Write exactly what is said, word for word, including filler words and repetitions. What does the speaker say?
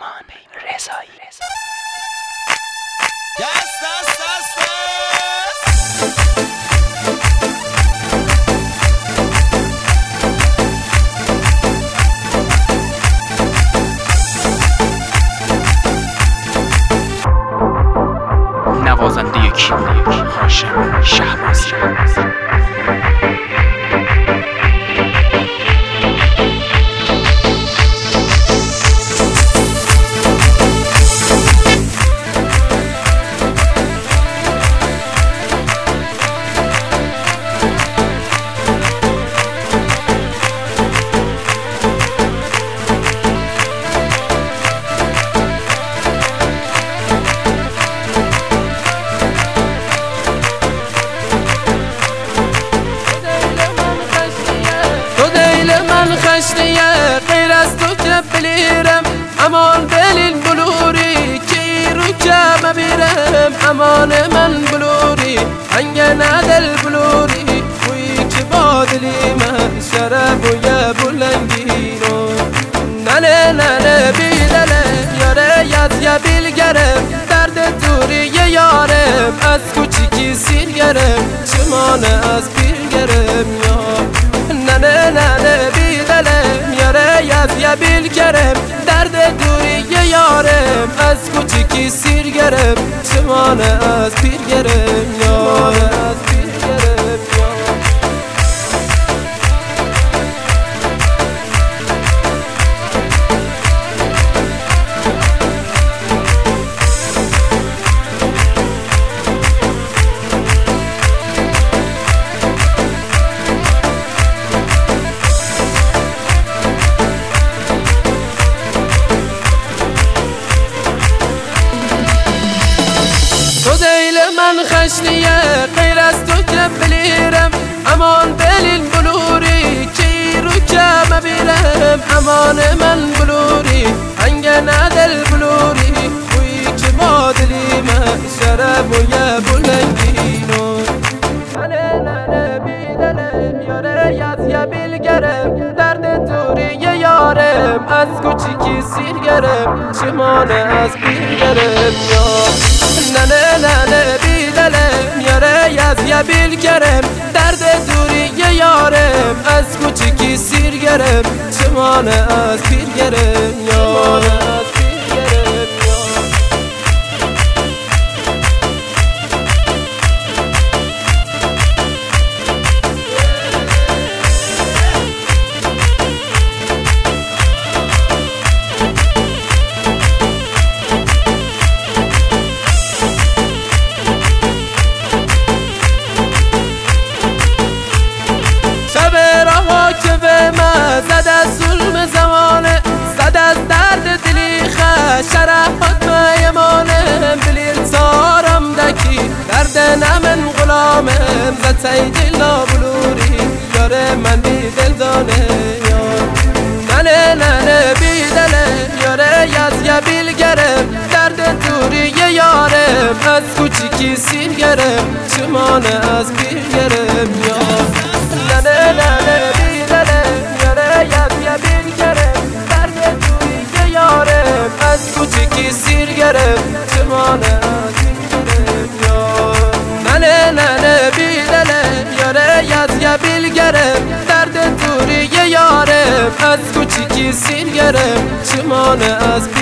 پیمان رضایی. دست دست دست دست نوازنده کیمیایی هاشم شهبازی. خشنیه غیر از تو که بلیرم امان دلیل بلوری کی رو که مبیرم امان من بلوری هنگ ندل بلوری وی که با دلی من شرب و یه بلنگیرو ننه ننه بیدله یاره یاد یه بیلگرم درد دوری یه یارم از کوچیکی سیر گرم چمانه از پیر گرم یا ننه ننه بیدلم یاره یاد یه بیل گرم درد دوری یه یارم از کوچیکی سیر گرم چمانه از پیر گرم یا از پیر گرم یا من خشنیه غیر از تو که بلیرم امان دلیل بلوری کی رو که مبیرم امان من بلوری هنگ ندل بلوری وی که با دلی من شرب و یه بلنگینو ننه ننه بیدلم یاره یاد یه بیلگرم درد دوری یه یارم از کوچیکی سیر گرم چمانه از پیر گرم یا ننه ننه بیدلم یاره یاد یه بیل گرم درد دوری یه یارم از کوچیکی سیر گرم چمانه از پیر گرم یا از پیر گرم یا زد از ظلم زمانه زد از درد دلی خش شرحات میمانه بلیر زارم دکی درد نمن غلامم زد سید لابلوری یاره من بی دل دانه ننه ننه بی دله یاره یاد یه بیل گرم درد دوری یه یارم از کوچیکی سیر گرم چمانه از پیر گرم یا ننه ننه بی دله یاد یه بیل گرم درد دوری یه یارم از کوچیکی سیر گرم چمانه از پیر گرم یا ننه ننه بیدلم یاره یاد یه بیل گرم درد دوری یه یارم از کوچیکی سیر گرم چمانه از